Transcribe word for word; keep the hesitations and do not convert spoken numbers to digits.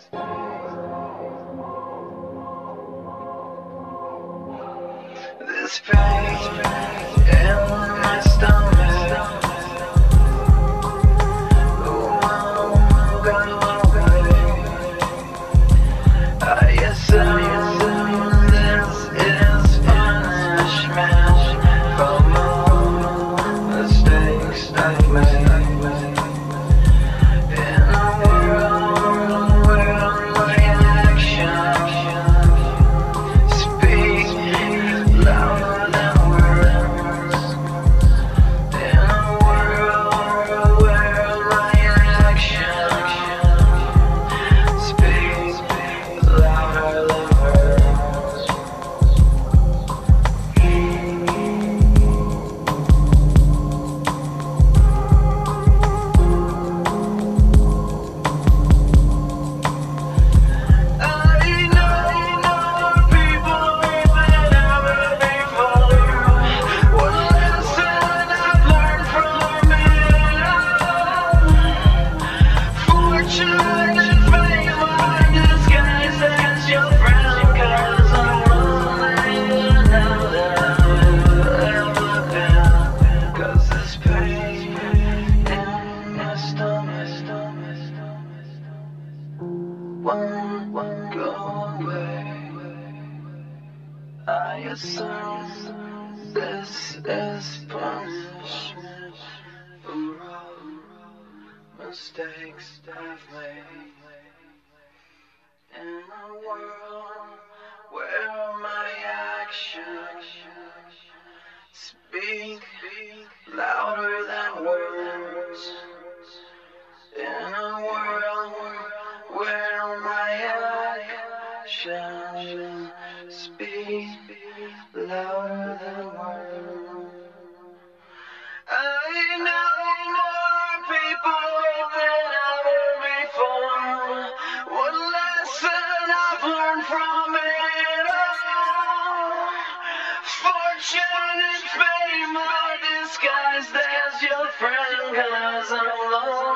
This pain in my stomach won't go away. I assume this is punishment from all mistakes I've made. In a world where my actions speak louder than words. In a world where my actions speak louder than words. Won't go away. I assume this is punishment for all mistakes I've made. In a world where my actions speak louder than words. In a world where my actions speak louder than words. I know more people than ever before. What lesson I've learned from it all. Fortune and fame are disguised as your friend, 'cause I'm alone.